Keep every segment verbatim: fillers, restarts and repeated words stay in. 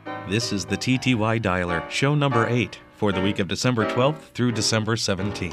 This is the T T Y Dialer, show number eight, for the week of December twelfth through December seventeenth.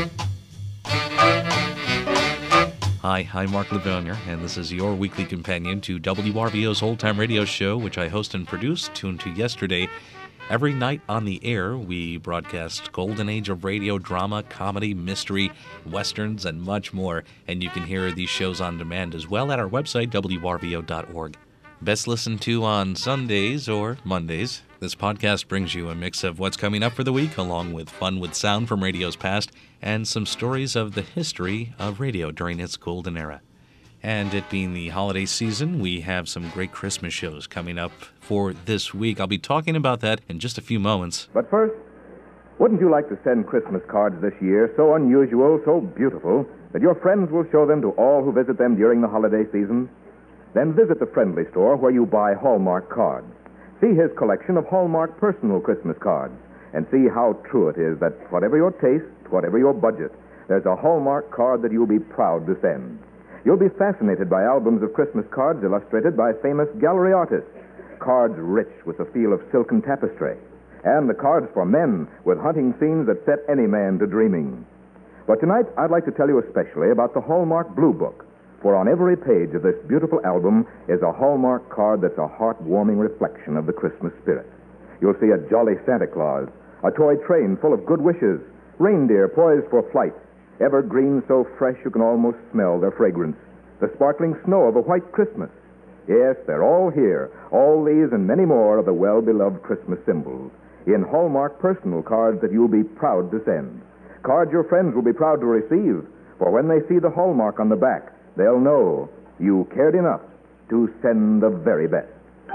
Hi, I'm Mark Livonia, and this is your weekly companion to W R V O's Old Time Radio Show, which I host and produce, tuned to yesterday. Every night on the air, we broadcast golden age of radio, drama, comedy, mystery, westerns, and much more, and you can hear these shows on demand as well at our website, W R V O dot org. Best listened to on Sundays or Mondays. This podcast brings you a mix of what's coming up for the week, along with fun with sound from radio's past, and some stories of the history of radio during its golden era. And it being the holiday season, we have some great Christmas shows coming up for this week. I'll be talking about that in just a few moments. But first, wouldn't you like to send Christmas cards this year so unusual, so beautiful, that your friends will show them to all who visit them during the holiday season? Then visit the Friendly Store where you buy Hallmark cards. See his collection of Hallmark personal Christmas cards and see how true it is that whatever your taste, whatever your budget, there's a Hallmark card that you'll be proud to send. You'll be fascinated by albums of Christmas cards illustrated by famous gallery artists, cards rich with the feel of silken tapestry, and the cards for men with hunting scenes that set any man to dreaming. But tonight, I'd like to tell you especially about the Hallmark Blue Book, for on every page of this beautiful album is a Hallmark card that's a heartwarming reflection of the Christmas spirit. You'll see a jolly Santa Claus, a toy train full of good wishes, reindeer poised for flight, evergreens so fresh you can almost smell their fragrance, the sparkling snow of a white Christmas. Yes, they're all here. All these and many more are the well-beloved Christmas symbols in Hallmark personal cards that you'll be proud to send. Cards your friends will be proud to receive, for when they see the Hallmark on the back, they'll know you cared enough to send the very best.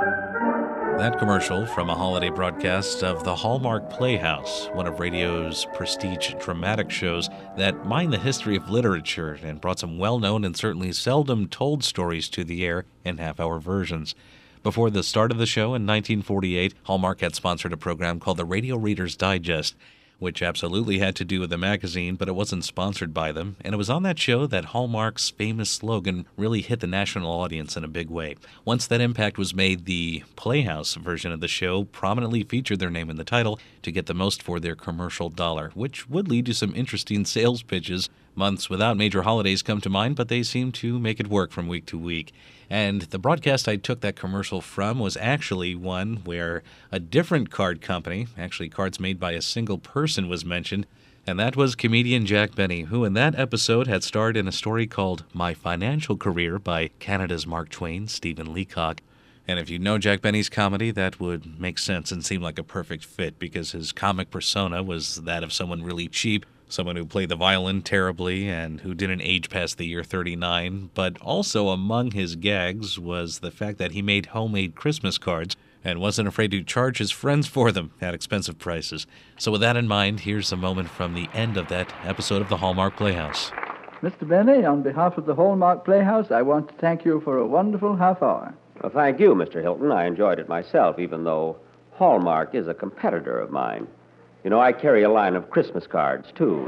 That commercial from a holiday broadcast of the Hallmark Playhouse, one of radio's prestige dramatic shows that mined the history of literature and brought some well-known and certainly seldom told stories to the air in half-hour versions. Before the start of the show in nineteen forty-eight, Hallmark had sponsored a program called the Radio Reader's Digest, which absolutely had to do with the magazine, but it wasn't sponsored by them. And it was on that show that Hallmark's famous slogan really hit the national audience in a big way. Once that impact was made, the Playhouse version of the show prominently featured their name in the title to get the most for their commercial dollar, which would lead to some interesting sales pitches. Months without major holidays come to mind, but they seem to make it work from week to week. And the broadcast I took that commercial from was actually one where a different card company, actually cards made by a single person, was mentioned, and that was comedian Jack Benny, who in that episode had starred in a story called My Financial Career by Canada's Mark Twain, Stephen Leacock. And if you know Jack Benny's comedy, that would make sense and seem like a perfect fit, because his comic persona was that of someone really cheap, someone who played the violin terribly and who didn't age past the year thirty-nine, but also among his gags was the fact that he made homemade Christmas cards and wasn't afraid to charge his friends for them at expensive prices. So with that in mind, here's a moment from the end of that episode of the Hallmark Playhouse. Mister Benny, on behalf of the Hallmark Playhouse, I want to thank you for a wonderful half hour. Well, thank you, Mister Hilton. I enjoyed it myself, even though Hallmark is a competitor of mine. You know, I carry a line of Christmas cards, too.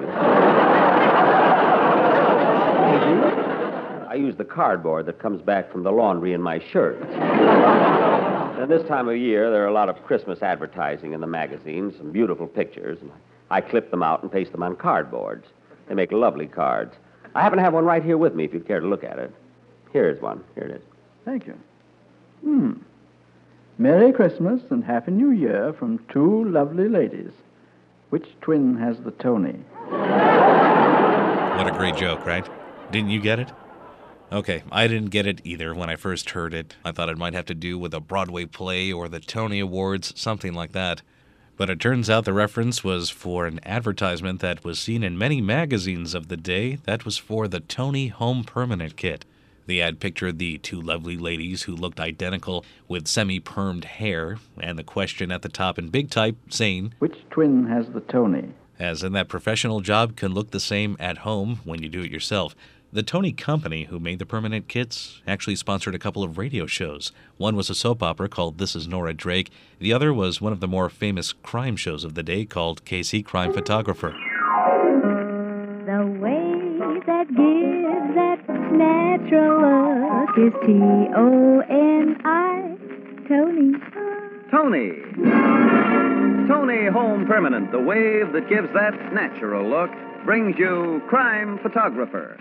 I use the cardboard that comes back from the laundry in my shirt. And this time of year, there are a lot of Christmas advertising in the magazines, some beautiful pictures. And I clip them out and paste them on cardboards. They make lovely cards. I happen to have one right here with me, if you'd care to look at it. Here's one. Here it is. Thank you. Hmm. Merry Christmas and Happy New Year from two lovely ladies. Which twin has the Tony? What a great joke, right? Didn't you get it? Okay, I didn't get it either when I first heard it. I thought it might have to do with a Broadway play or the Tony Awards, something like that. But it turns out the reference was for an advertisement that was seen in many magazines of the day. That was for the Tony Home Permanent Kit. The ad pictured the two lovely ladies who looked identical with semi-permed hair, and the question at the top in big type saying, which twin has the Tony? As in that professional job can look the same at home when you do it yourself. The Tony Company, who made the permanent kits, actually sponsored a couple of radio shows. One was a soap opera called This Is Nora Drake. The other was one of the more famous crime shows of the day called K C Crime Photographer. The way that gives that natural look is T O N I, Tony. Tony. Tony Home Permanent, the wave that gives that natural look, brings you Crime Photographer.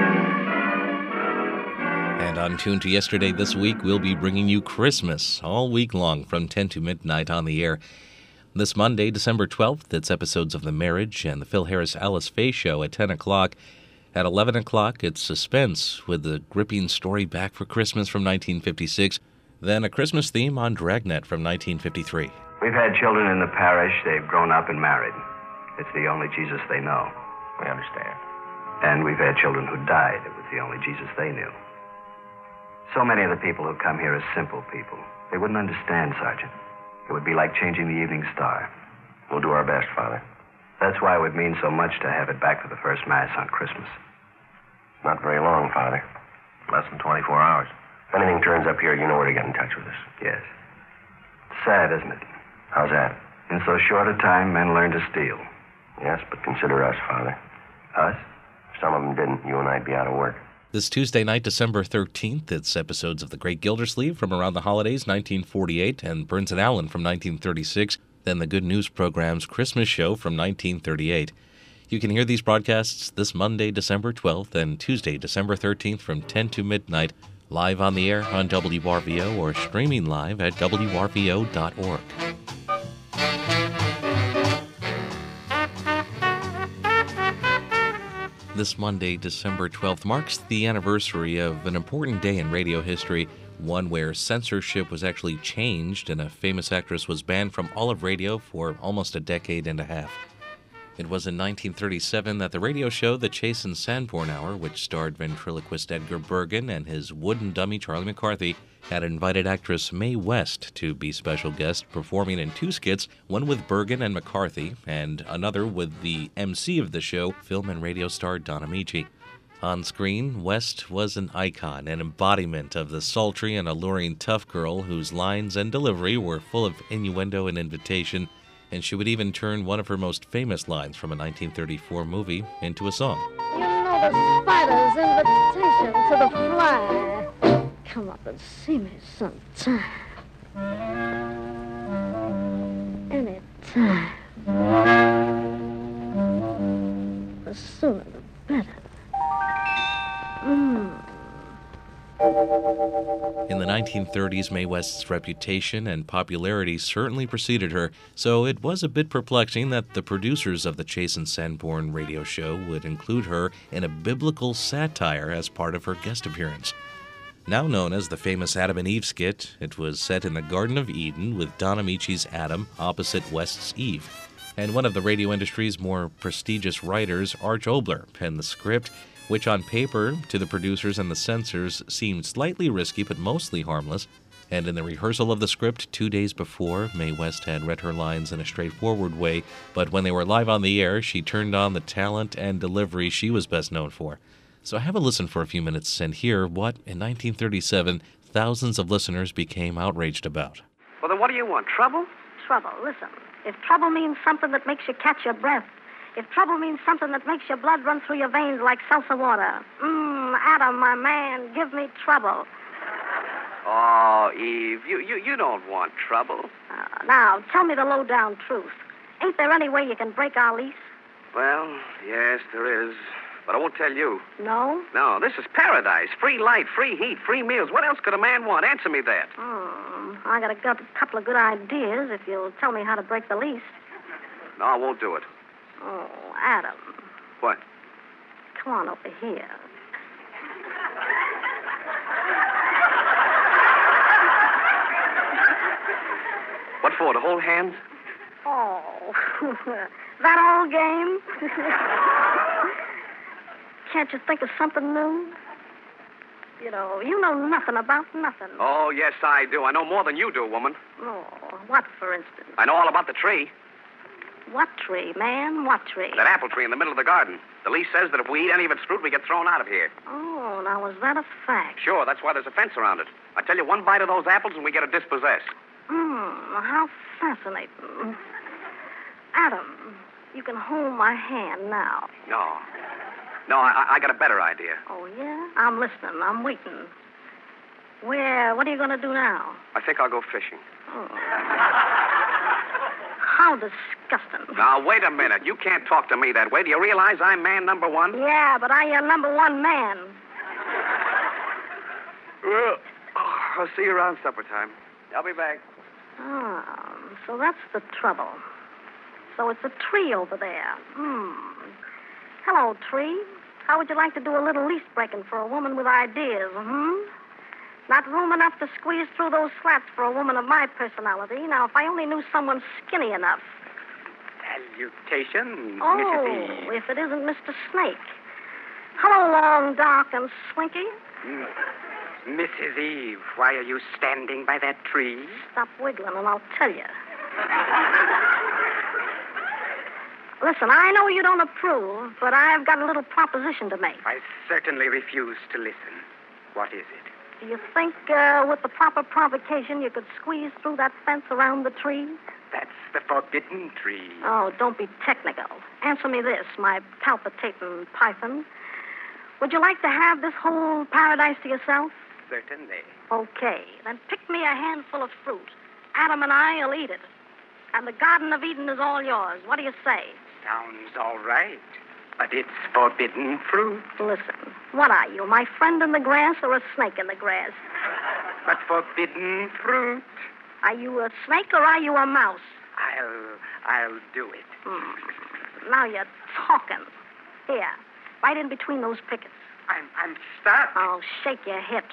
And on Tune to Yesterday this week, we'll be bringing you Christmas all week long from ten to midnight on the air. This Monday, December twelfth, it's episodes of The Marriage and the Phil Harris Alice Faye Show at ten o'clock. At eleven o'clock, it's Suspense with the gripping story Back for Christmas from nineteen fifty-six. Then a Christmas theme on Dragnet from nineteen fifty-three. We've had children in the parish. They've grown up and married. It's the only Jesus they know. We understand. And we've had children who died. It was the only Jesus they knew. So many of the people who come here are simple people. They wouldn't understand, Sergeant. It would be like changing the evening star. We'll do our best, Father. That's why it would mean so much to have it back for the first Mass on Christmas. Not very long, Father. Less than twenty-four hours. If anything turns up here, you know where to get in touch with us. Yes. It's sad, isn't it? How's that? In so short a time, men learn to steal. Yes, but consider us, Father. Us? If some of them didn't, you and I'd be out of work. This Tuesday night, December thirteenth, it's episodes of The Great Gildersleeve from around the holidays, nineteen forty-eight, and Burns and Allen from nineteen thirty-six, then the Good News Program's Christmas Show from nineteen thirty-eight. You can hear these broadcasts this Monday, December twelfth, and Tuesday, December thirteenth from ten to midnight, live on the air on W R V O or streaming live at W R V O dot org. This Monday, December twelfth, marks the anniversary of an important day in radio history, one where censorship was actually changed and a famous actress was banned from all of radio for almost a decade and a half. It was in nineteen thirty-seven that the radio show The Chase and Sanborn Hour, which starred ventriloquist Edgar Bergen and his wooden dummy Charlie McCarthy, had invited actress Mae West to be special guest, performing in two skits, one with Bergen and McCarthy, and another with the M C of the show, film and radio star Don Amici. On screen, West was an icon, an embodiment of the sultry and alluring tough girl whose lines and delivery were full of innuendo and invitation, and she would even turn one of her most famous lines from a nineteen thirty-four movie into a song. You know the spider's invitation to the fly. Come up and see me sometime. Anytime. The sooner the better. Mm. In the nineteen thirties, Mae West's reputation and popularity certainly preceded her, so it was a bit perplexing that the producers of the Chase and Sanborn radio show would include her in a biblical satire as part of her guest appearance. Now known as the famous Adam and Eve skit, it was set in the Garden of Eden with Don Amici's Adam opposite West's Eve. And one of the radio industry's more prestigious writers, Arch Obler, penned the script, which on paper, to the producers and the censors, seemed slightly risky but mostly harmless. And in the rehearsal of the script two days before, Mae West had read her lines in a straightforward way, but when they were live on the air, she turned on the talent and delivery she was best known for. So have a listen for a few minutes and hear what, in nineteen thirty-seven, thousands of listeners became outraged about. Well, then what do you want, trouble? Trouble, listen. If trouble means something that makes you catch your breath, if trouble means something that makes your blood run through your veins like seltzer water, mmm, Adam, my man, give me trouble. Oh, Eve, you, you, you don't want trouble. Uh, now, tell me the low-down truth. Ain't there any way you can break our lease? Well, yes, there is. But I won't tell you. No? No, this is paradise. Free light, free heat, free meals. What else could a man want? Answer me that. Hmm. I got a, got a couple of good ideas if you'll tell me how to break the lease. No, I won't do it. Oh, Adam. What? Come on over here. What for, to hold hands? Oh, that old game? Can't you think of something new? You know, you know nothing about nothing. Oh, yes, I do. I know more than you do, woman. Oh, what, for instance? I know all about the tree. What tree, man? What tree? That apple tree in the middle of the garden. The lease says that if we eat any of its fruit, we get thrown out of here. Oh, now, is that a fact? Sure, that's why there's a fence around it. I tell you, one bite of those apples and we get a dispossess. Hmm, how fascinating. Adam, you can hold my hand now. No. No, I, I got a better idea. Oh, yeah? I'm listening. I'm waiting. Where, what are you going to do now? I think I'll go fishing. Oh. How disgusting. Now, wait a minute. You can't talk to me that way. Do you realize I'm man number one? Yeah, but I am number one man. Well, oh, I'll see you around supper time. I'll be back. Oh, so that's the trouble. So it's a tree over there. Hmm. Hello, tree. How would you like to do a little lease breaking for a woman with ideas, hmm? Not room enough to squeeze through those slats for a woman of my personality. Now, if I only knew someone skinny enough. Salutations, Oh, Missus Eve. if it isn't Mister Snake. Hello, long, dark, and slinky. Mm. Missus Eve, why are you standing by that tree? Stop wiggling and I'll tell you. Listen, I know you don't approve, but I've got a little proposition to make. I certainly refuse to listen. What is it? Do you think uh, with the proper provocation you could squeeze through that fence around the tree? That's the forbidden tree. Oh, don't be technical. Answer me this, my palpitating python. Would you like to have this whole paradise to yourself? Certainly. Okay, then pick me a handful of fruit. Adam and I will eat it. And the Garden of Eden is all yours. What do you say? Sounds all right. But it's forbidden fruit. Listen, what are you, my friend in the grass or a snake in the grass? But forbidden fruit. Are you a snake or are you a mouse? I'll, I'll do it. Hmm. Now you're talking. Here, right in between those pickets. I'm, I'm stuck. Oh, shake your hips.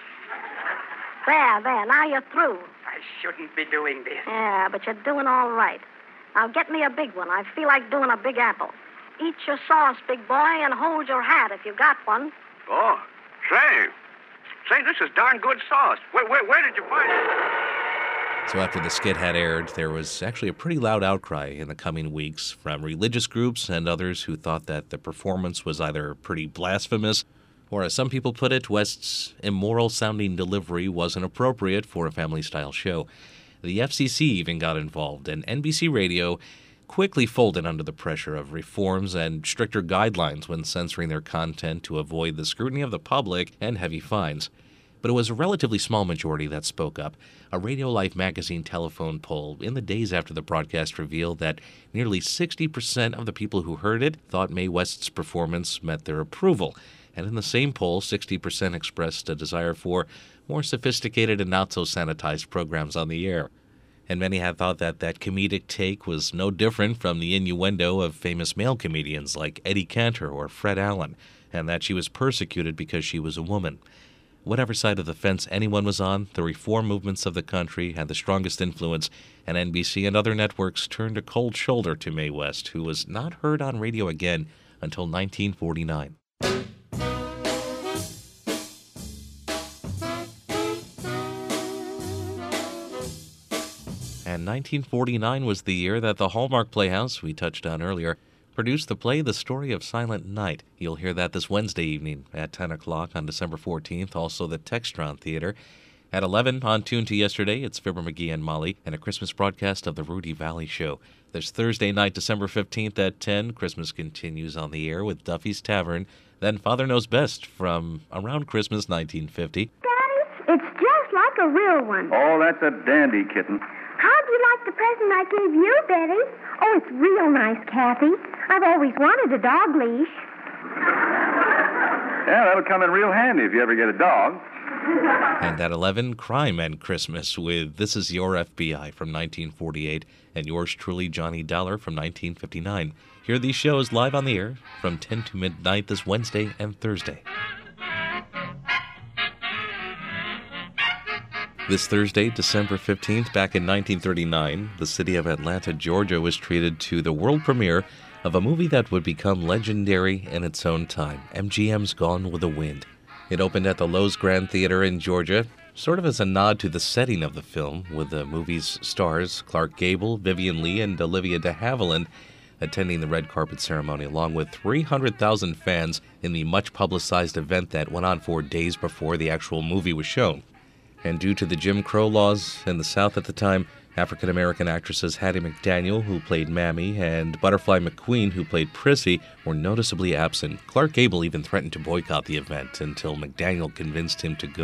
There, there, now you're through. I shouldn't be doing this. Yeah, but you're doing all right. Now get me a big one. I feel like doing a big apple. Eat your sauce, big boy, and hold your hat if you got one. Oh, say. Say, this is darn good sauce. Where, where, where did you find it? So after the skit had aired, there was actually a pretty loud outcry in the coming weeks from religious groups and others who thought that the performance was either pretty blasphemous, or as some people put it, West's immoral-sounding delivery wasn't appropriate for a family-style show. The F C C even got involved, and N B C Radio quickly folded under the pressure of reforms and stricter guidelines when censoring their content to avoid the scrutiny of the public and heavy fines. But it was a relatively small majority that spoke up. A Radio Life magazine telephone poll in the days after the broadcast revealed that nearly sixty percent of the people who heard it thought Mae West's performance met their approval. And in the same poll, sixty percent expressed a desire for more sophisticated and not-so-sanitized programs on the air. And many had thought that that comedic take was no different from the innuendo of famous male comedians like Eddie Cantor or Fred Allen, and that she was persecuted because she was a woman. Whatever side of the fence anyone was on, the reform movements of the country had the strongest influence, and N B C and other networks turned a cold shoulder to Mae West, who was not heard on radio again until nineteen forty-nine. And nineteen forty-nine was the year that the Hallmark Playhouse, we touched on earlier, produced the play The Story of Silent Night. You'll hear that this Wednesday evening at ten o'clock on December fourteenth, also the Textron Theater. At eleven, on Tune to Yesterday, it's Fibber McGee and Molly, and a Christmas broadcast of The Rudy Valley Show. There's Thursday night, December fifteenth at ten. Christmas continues on the air with Duffy's Tavern. Then Father Knows Best from around Christmas nineteen fifty. Daddy, it's just like a real one. Oh, that's a dandy, kitten. How'd you like the present I gave you, Betty? Oh, it's real nice, Kathy. I've always wanted a dog leash. Yeah, that'll come in real handy if you ever get a dog. And at eleven, Crime and Christmas with This Is Your F B I from nineteen forty-eight and yours truly, Johnny Dollar from nineteen fifty-nine. Hear these shows live on the air from ten to midnight this Wednesday and Thursday. This Thursday, December fifteenth, back in nineteen thirty-nine, the city of Atlanta, Georgia was treated to the world premiere of a movie that would become legendary in its own time, M G M's Gone with the Wind. It opened at the Lowe's Grand Theater in Georgia, sort of as a nod to the setting of the film, with the movie's stars Clark Gable, Vivian Leigh, and Olivia de Havilland attending the red carpet ceremony, along with three hundred thousand fans in the much-publicized event that went on for days before the actual movie was shown. And due to the Jim Crow laws in the South at the time, African-American actresses Hattie McDaniel, who played Mammy, and Butterfly McQueen, who played Prissy, were noticeably absent. Clark Gable even threatened to boycott the event until McDaniel convinced him to go.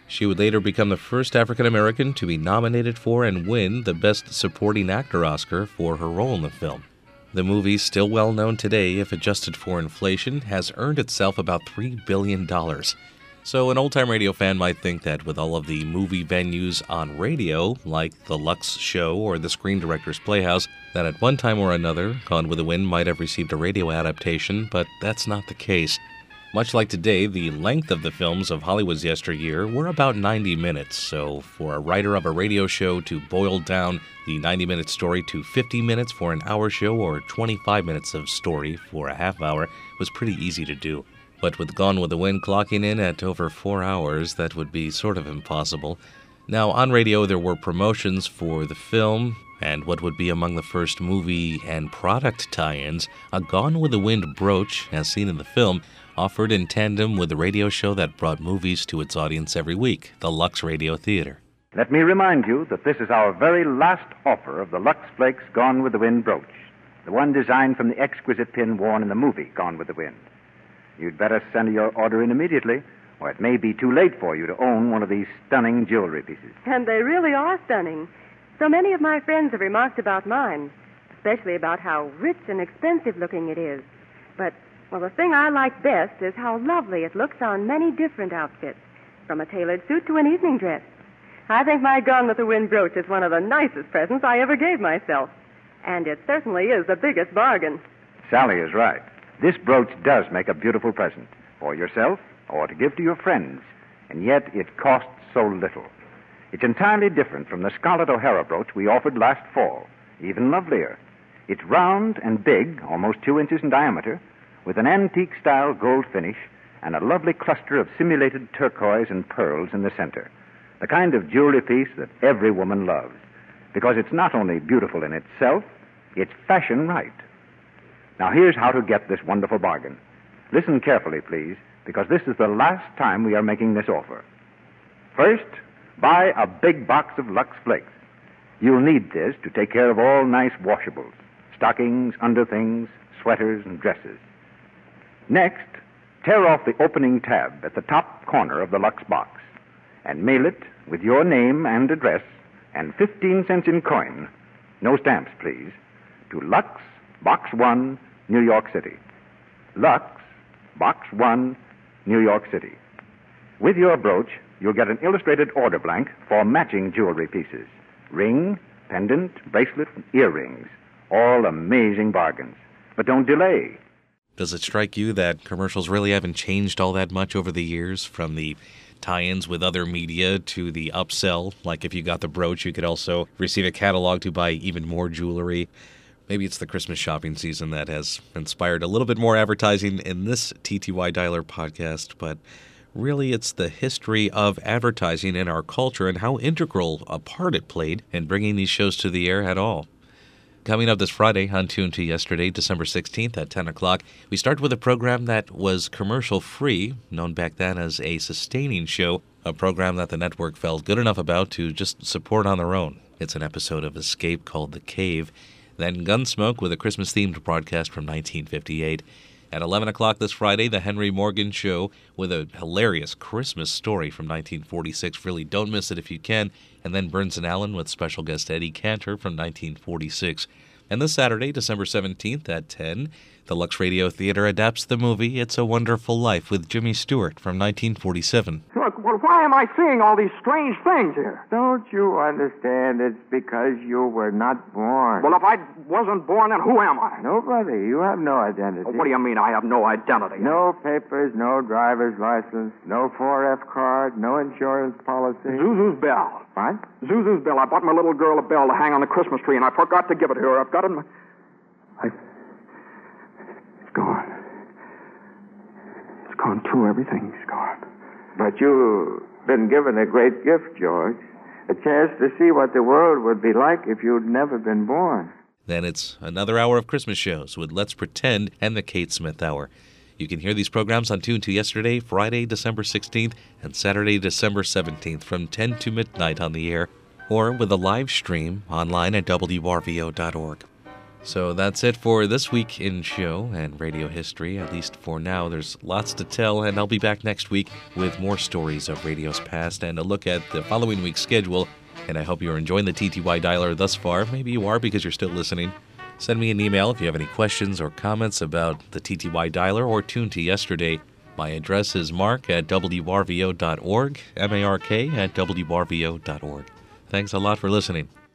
She would later become the first African American to be nominated for and win the Best Supporting Actor Oscar for her role in the film. The movie, still well known today if adjusted for inflation, has earned itself about three billion dollars. So an old-time radio fan might think that with all of the movie venues on radio, like the Lux Show or the Screen Directors Playhouse, that at one time or another, Gone with the Wind might have received a radio adaptation, but that's not the case. Much like today, the length of the films of Hollywood's yesteryear were about ninety minutes, so for a writer of a radio show to boil down the ninety-minute story to fifty minutes for an hour show or twenty-five minutes of story for a half hour was pretty easy to do. But with Gone with the Wind clocking in at over four hours, that would be sort of impossible. Now, on radio, there were promotions for the film, and what would be among the first movie and product tie-ins, a Gone with the Wind brooch, as seen in the film, offered in tandem with the radio show that brought movies to its audience every week, the Lux Radio Theater. Let me remind you that this is our very last offer of the Lux Flakes Gone with the Wind brooch, the one designed from the exquisite pin worn in the movie Gone with the Wind. You'd better send your order in immediately, or it may be too late for you to own one of these stunning jewelry pieces. And they really are stunning. So many of my friends have remarked about mine, especially about how rich and expensive looking it is. But, well, the thing I like best is how lovely it looks on many different outfits, from a tailored suit to an evening dress. I think my Gone with the Wind brooch is one of the nicest presents I ever gave myself. And it certainly is the biggest bargain. Sally is right. This brooch does make a beautiful present for yourself or to give to your friends, and yet it costs so little. It's entirely different from the Scarlett O'Hara brooch we offered last fall, even lovelier. It's round and big, almost two inches in diameter, with an antique-style gold finish and a lovely cluster of simulated turquoise and pearls in the center, the kind of jewelry piece that every woman loves, because it's not only beautiful in itself, it's fashion right. Now, here's how to get this wonderful bargain. Listen carefully, please, because this is the last time we are making this offer. First, buy a big box of Lux Flakes. You'll need this to take care of all nice washables, stockings, underthings, sweaters, and dresses. Next, tear off the opening tab at the top corner of the Lux box and mail it with your name and address and fifteen cents in coin, no stamps, please, to Lux, Box one, New York City. Lux, Box one, New York City. With your brooch, you'll get an illustrated order blank for matching jewelry pieces. Ring, pendant, bracelet, earrings. All amazing bargains. But don't delay. Does it strike you that commercials really haven't changed all that much over the years, from the tie-ins with other media to the upsell? Like if you got the brooch, you could also receive a catalog to buy even more jewelry. Maybe it's the Christmas shopping season that has inspired a little bit more advertising in this T T Y Dialer podcast, but really it's the history of advertising in our culture and how integral a part it played in bringing these shows to the air at all. Coming up this Friday on Tune to Yesterday, December sixteenth at ten o'clock, we start with a program that was commercial-free, known back then as a sustaining show, a program that the network felt good enough about to just support on their own. It's an episode of Escape called The Cave. Then Gunsmoke with a Christmas-themed broadcast from nineteen fifty-eight. At eleven o'clock this Friday, The Henry Morgan Show with a hilarious Christmas story from nineteen forty-six. Really, don't miss it if you can. And then Burns and Allen with special guest Eddie Cantor from nineteen forty-six. And this Saturday, December seventeenth at ten, the Lux Radio Theater adapts the movie It's a Wonderful Life with Jimmy Stewart from nineteen forty-seven. Look, well, why am I seeing all these strange things here? Don't you understand? It's because you were not born. Well, if I wasn't born, then who am I? Nobody. You have no identity. Well, what do you mean I have no identity? No papers, no driver's license, no four F card, no insurance policy. Zuzu's bell. What? Zuzu's bell. I bought my little girl a bell to hang on the Christmas tree, and I forgot to give it to her. I've got it in my... I... It's gone. It's gone, too. Everything's gone. But you've been given a great gift, George. A chance to see what the world would be like if you'd never been born. Then it's another hour of Christmas shows with Let's Pretend and the Kate Smith Hour. You can hear these programs on Tune to Yesterday, Friday, December sixteenth, and Saturday, December seventeenth from ten to midnight on the air, or with a live stream online at W R V O dot org. So that's it for this week in show and radio history, at least for now. There's lots to tell, and I'll be back next week with more stories of radio's past and a look at the following week's schedule. And I hope you're enjoying the T T Y Dialer thus far. Maybe you are because you're still listening. Send me an email if you have any questions or comments about the T T Y Dialer or Tune to Yesterday. My address is mark at w r v o dot org, M A R K at w r v o dot org. Thanks a lot for listening.